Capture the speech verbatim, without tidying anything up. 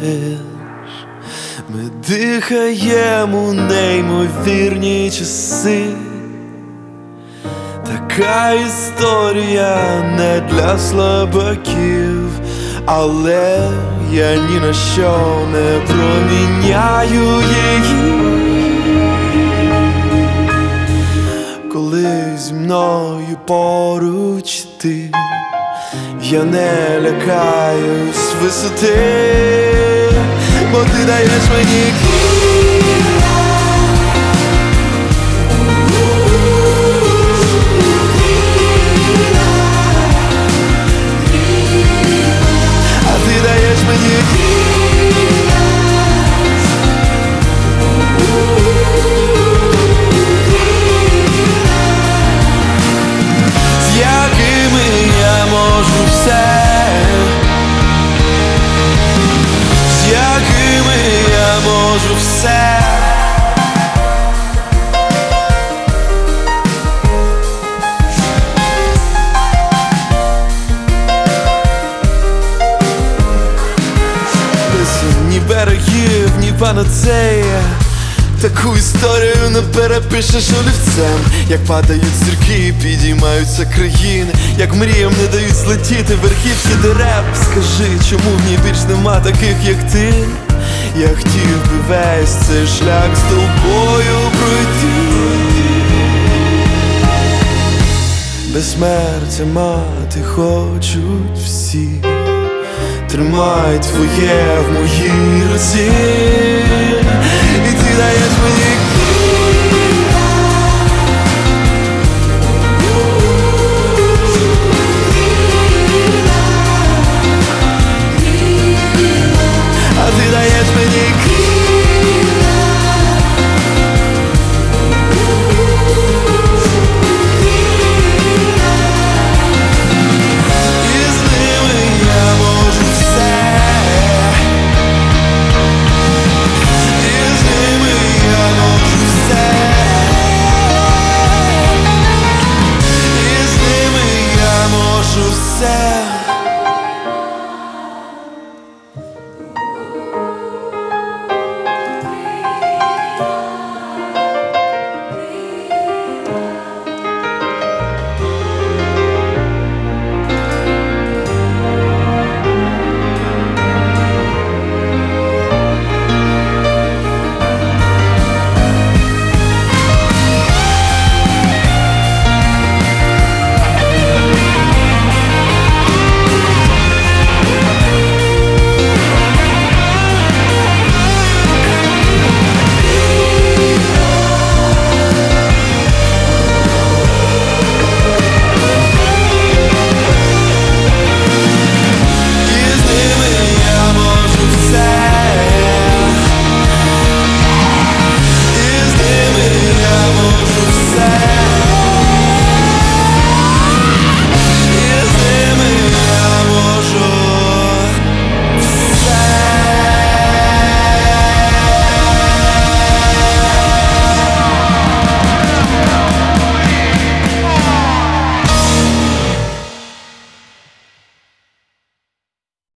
ми дихаємо неймовірні часи. Така історія не для слабаків, але я ні на що не проміняю її. Коли зі мною поруч ти, я не лякаюсь висоти, бо ти даєш мені крила. А ти даєш мені крила. З якими я можу все, з якими я можу все. Ні берегів, ні панацея, таку історію не перепишеш олівцем. Як падають зірки, підіймаються країни, як мріям не дають злетіти верхівки дерев. Скажи, чому в ній більш нема таких, як ти? Я хотів би весь цей шлях з тобою пройти. Безсмертя мати хочуть всі, тримай твоє в моїй руці, і ти даєш мені